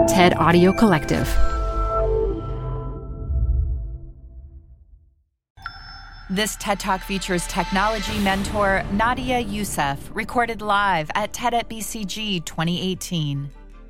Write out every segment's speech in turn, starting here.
TED Audio Collective. This TED Talk features technology mentor Nadia Youssef, recorded live at TED at BCG 2018.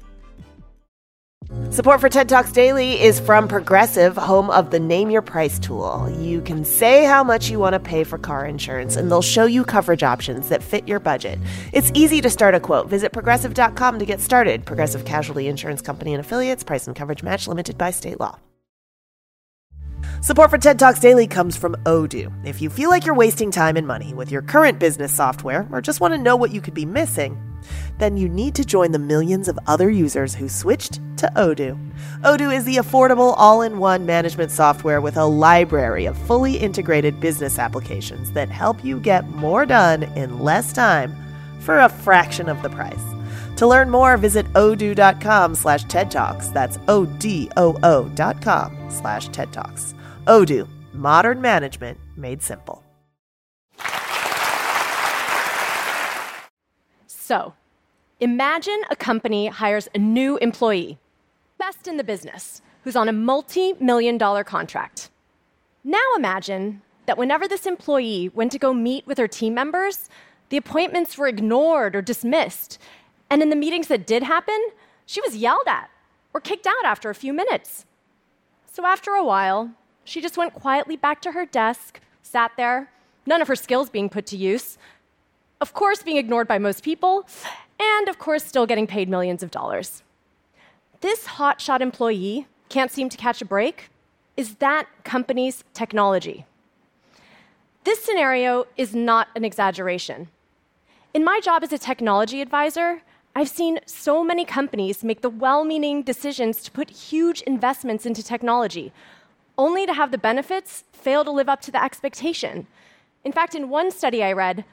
Support for TED Talks Daily is from Progressive, home of the Name Your Price tool. You can say how much you want to pay for car insurance, and they'll show you coverage options that fit your budget. It's easy to start a quote. Visit Progressive.com to get started. Progressive Casualty Insurance Company and Affiliates. Price and coverage match limited by state law. Support for TED Talks Daily comes from Odoo. If you feel like you're wasting time and money with your current business software, or just want to know what you could be missing, then you need to join the millions of other users who switched to Odoo. Odoo is the affordable all-in-one management software with a library of fully integrated business applications that help you get more done in less time for a fraction of the price. To learn more, visit odoo.com/TED Talks. That's ODOO.com/TED Talks. Odoo, modern management made simple. So, imagine a company hires a new employee, best in the business, who's on a multi-million-dollar contract. Now imagine that whenever this employee went to go meet with her team members, the appointments were ignored or dismissed. And in the meetings that did happen, she was yelled at or kicked out after a few minutes. So after a while, she just went quietly back to her desk, sat there, none of her skills being put to use, of course being ignored by most people, and of course still getting paid millions of dollars. This hotshot employee can't seem to catch a break. Is that company's technology? This scenario is not an exaggeration. In my job as a technology advisor, I've seen so many companies make the well-meaning decisions to put huge investments into technology, only to have the benefits fail to live up to the expectation. In fact, in one study I read,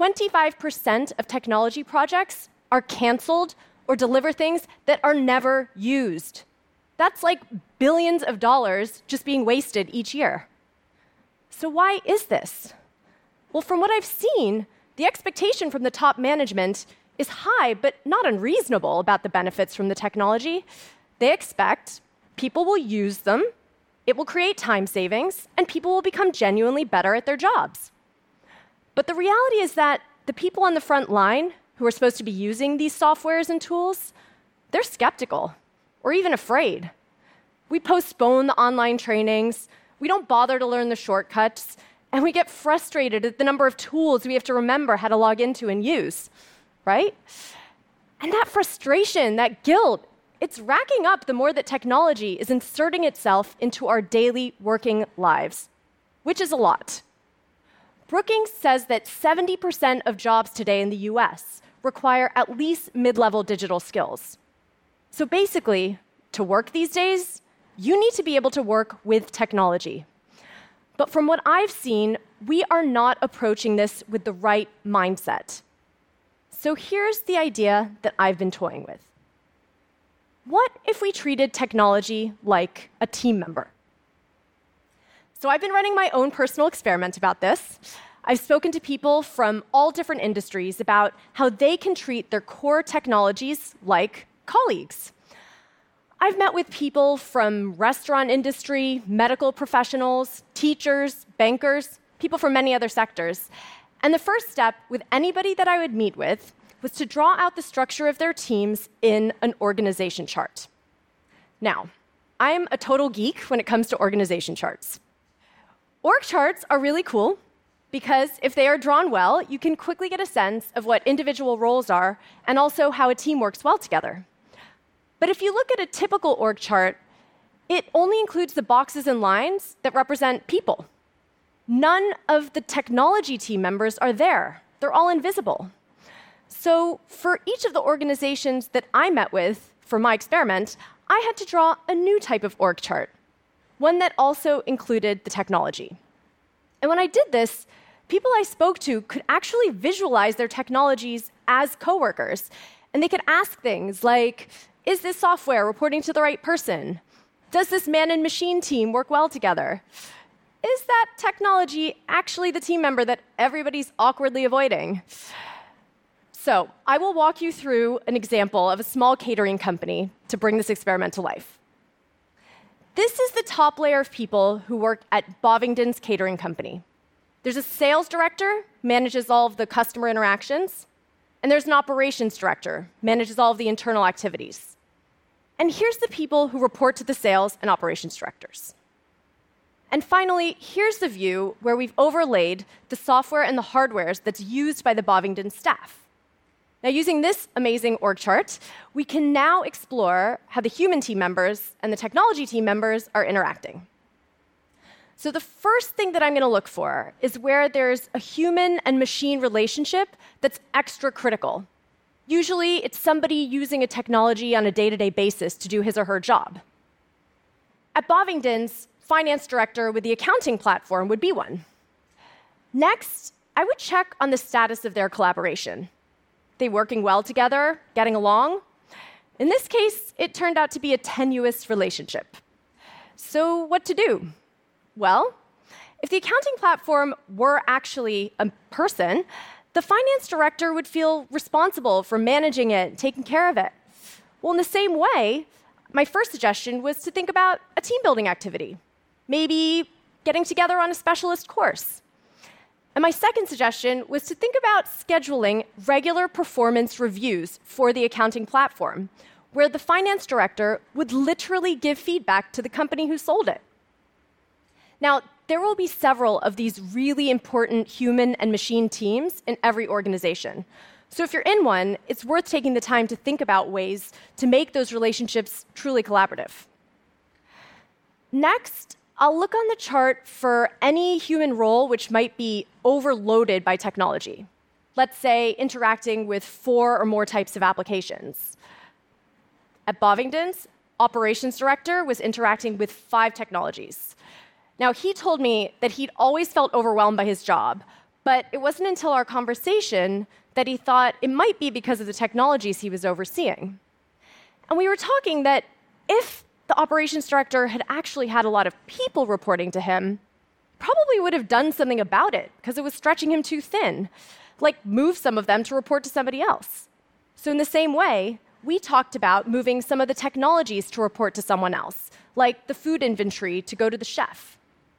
25% of technology projects are canceled or deliver things that are never used. That's like billions of dollars just being wasted each year. So why is this? Well, from what I've seen, the expectation from the top management is high, but not unreasonable about the benefits from the technology. They expect people will use them, it will create time savings, and people will become genuinely better at their jobs. But the reality is that the people on the front line who are supposed to be using these softwares and tools, they're skeptical or even afraid. We postpone the online trainings, we don't bother to learn the shortcuts, and we get frustrated at the number of tools we have to remember how to log into and use, right? And that frustration, that guilt, it's racking up the more that technology is inserting itself into our daily working lives, which is a lot. Brookings says that 70% of jobs today in the US require at least mid-level digital skills. So basically, to work these days, you need to be able to work with technology. But from what I've seen, we are not approaching this with the right mindset. So here's the idea that I've been toying with. What if we treated technology like a team member? So I've been running my own personal experiment about this. I've spoken to people from all different industries about how they can treat their core technologies like colleagues. I've met with people from restaurant industry, medical professionals, teachers, bankers, people from many other sectors. And the first step with anybody that I would meet with was to draw out the structure of their teams in an organization chart. Now, I am a total geek when it comes to organization charts. Org charts are really cool because if they are drawn well, you can quickly get a sense of what individual roles are and also how a team works well together. But if you look at a typical org chart, it only includes the boxes and lines that represent people. None of the technology team members are there. They're all invisible. So for each of the organizations that I met with for my experiment, I had to draw a new type of org chart, one that also included the technology. And when I did this, people I spoke to could actually visualize their technologies as coworkers. And they could ask things like, is this software reporting to the right person? Does this man and machine team work well together? Is that technology actually the team member that everybody's awkwardly avoiding? So I will walk you through an example of a small catering company to bring this experiment to life. This is the top layer of people who work at Bovingdon's Catering Company. There's a sales director, manages all of the customer interactions, and there's an operations director, manages all of the internal activities. And here's the people who report to the sales and operations directors. And finally, here's the view where we've overlaid the software and the hardware that's used by the Bovingdon staff. Now, using this amazing org chart, we can now explore how the human team members and the technology team members are interacting. So the first thing that I'm going to look for is where there's a human and machine relationship that's extra critical. Usually, it's somebody using a technology on a day-to-day basis to do his or her job. At Bovingdon's, finance director with the accounting platform would be one. Next, I would check on the status of their collaboration. They working well together, getting along? In this case, it turned out to be a tenuous relationship. So what to do? Well, if the accounting platform were actually a person, the finance director would feel responsible for managing it, taking care of it. Well, in the same way, my first suggestion was to think about a team building activity, maybe getting together on a specialist course. And my second suggestion was to think about scheduling regular performance reviews for the accounting platform, where the finance director would literally give feedback to the company who sold it. Now, there will be several of these really important human and machine teams in every organization. So if you're in one, it's worth taking the time to think about ways to make those relationships truly collaborative. Next, I'll look on the chart for any human role which might be overloaded by technology. Let's say interacting with 4 or more types of applications. At Bovingdon's, operations director was interacting with 5 technologies. Now, he told me that he'd always felt overwhelmed by his job, but it wasn't until our conversation that he thought it might be because of the technologies he was overseeing. And we were talking that if the operations director had actually had a lot of people reporting to him, probably would have done something about it because it was stretching him too thin, like move some of them to report to somebody else. So in the same way, we talked about moving some of the technologies to report to someone else, like the food inventory to go to the chef.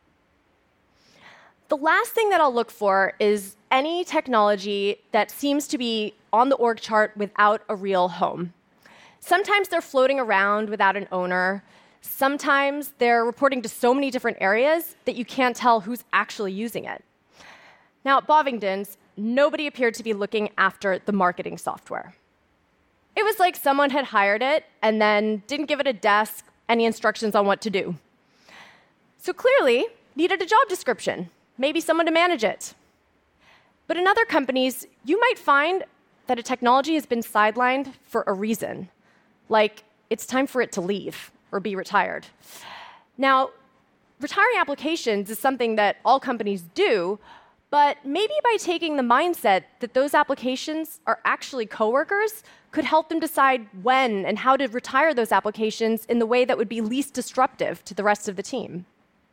The last thing that I'll look for is any technology that seems to be on the org chart without a real home. Sometimes they're floating around without an owner. Sometimes they're reporting to so many different areas that you can't tell who's actually using it. Now, at Bovingdon's, nobody appeared to be looking after the marketing software. It was like someone had hired it and then didn't give it a desk, any instructions on what to do. So clearly, needed a job description, maybe someone to manage it. But in other companies, you might find that a technology has been sidelined for a reason. Like, it's time for it to leave or be retired. Now, retiring applications is something that all companies do, but maybe by taking the mindset that those applications are actually coworkers could help them decide when and how to retire those applications in the way that would be least disruptive to the rest of the team.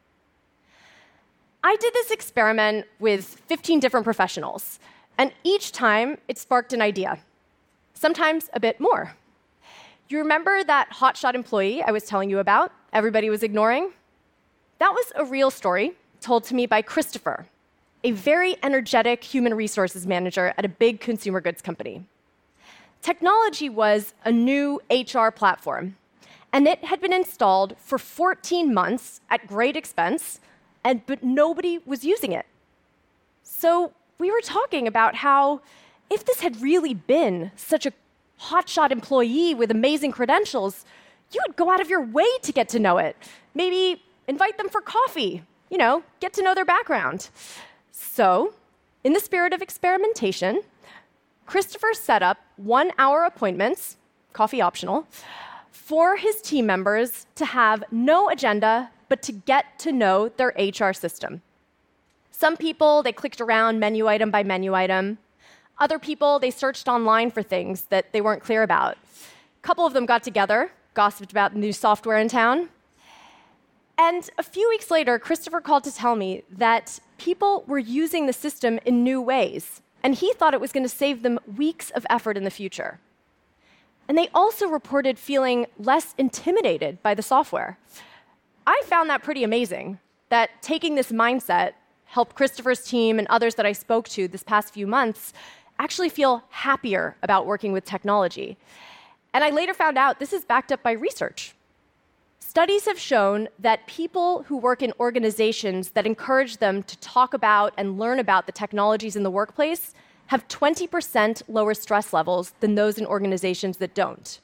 I did this experiment with 15 different professionals, and each time it sparked an idea, sometimes a bit more. You remember that hotshot employee I was telling you about, everybody was ignoring? That was a real story told to me by Christopher, a very energetic human resources manager at a big consumer goods company. Technology was a new HR platform, and it had been installed for 14 months at great expense, but nobody was using it. So we were talking about how if this had really been such a hotshot employee with amazing credentials, you would go out of your way to get to know it. Maybe invite them for coffee, get to know their background. So, in the spirit of experimentation, Christopher set up 1-hour appointments, coffee optional, for his team members to have no agenda, but to get to know their HR system. Some people, they clicked around menu item by menu item. Other people, they searched online for things that they weren't clear about. A couple of them got together, gossiped about the new software in town. And a few weeks later, Christopher called to tell me that people were using the system in new ways, and he thought it was going to save them weeks of effort in the future. And they also reported feeling less intimidated by the software. I found that pretty amazing, that taking this mindset helped Christopher's team and others that I spoke to this past few months actually feel happier about working with technology. And I later found out this is backed up by research. Studies have shown that people who work in organizations that encourage them to talk about and learn about the technologies in the workplace have 20% lower stress levels than those in organizations that don't.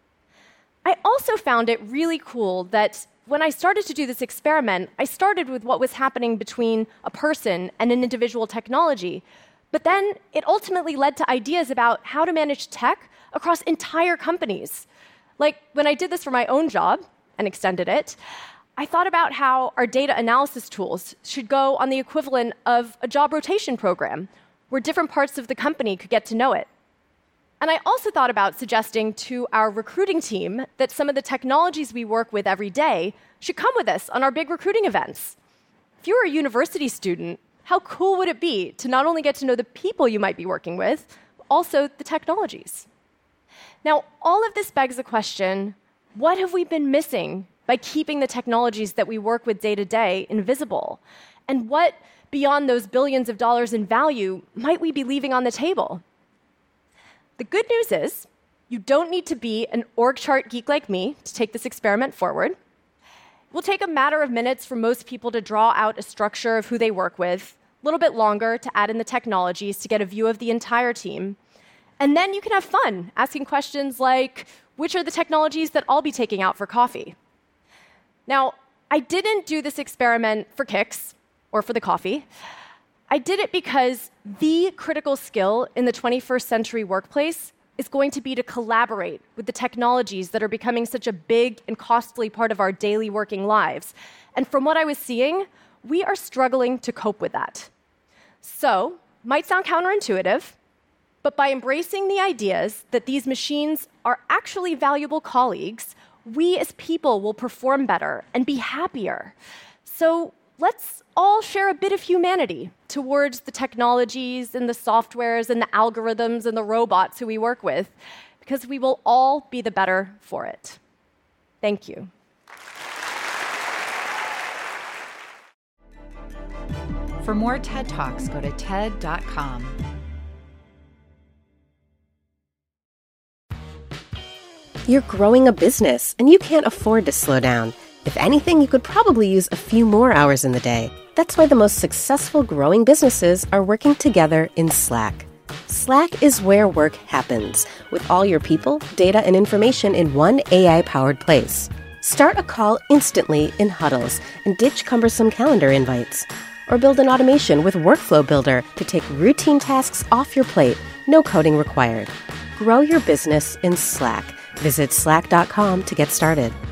I also found it really cool that when I started to do this experiment, I started with what was happening between a person and an individual technology, but then it ultimately led to ideas about how to manage tech across entire companies. Like when I did this for my own job and extended it, I thought about how our data analysis tools should go on the equivalent of a job rotation program, where different parts of the company could get to know it. And I also thought about suggesting to our recruiting team that some of the technologies we work with every day should come with us on our big recruiting events. If you were a university student, how cool would it be to not only get to know the people you might be working with, but also the technologies? Now, all of this begs the question, what have we been missing by keeping the technologies that we work with day to day invisible? And what, beyond those billions of dollars in value, might we be leaving on the table? The good news is, you don't need to be an org chart geek like me to take this experiment forward. It will take a matter of minutes for most people to draw out a structure of who they work with, a little bit longer to add in the technologies to get a view of the entire team. And then you can have fun asking questions like, which are the technologies that I'll be taking out for coffee? Now, I didn't do this experiment for kicks or for the coffee. I did it because the critical skill in the 21st century workplace is going to be to collaborate with the technologies that are becoming such a big and costly part of our daily working lives. And from what I was seeing, we are struggling to cope with that. So, might sound counterintuitive, but by embracing the ideas that these machines are actually valuable colleagues, we as people will perform better and be happier. So let's all share a bit of humanity towards the technologies and the softwares and the algorithms and the robots who we work with, because we will all be the better for it. Thank you. For more TED Talks, go to TED.com. You're growing a business, and you can't afford to slow down. If anything, you could probably use a few more hours in the day. That's why the most successful growing businesses are working together in Slack. Slack is where work happens, with all your people, data, and information in one AI-powered place. Start a call instantly in huddles and ditch cumbersome calendar invites. Or build an automation with Workflow Builder to take routine tasks off your plate, no coding required. Grow your business in Slack. Visit slack.com to get started.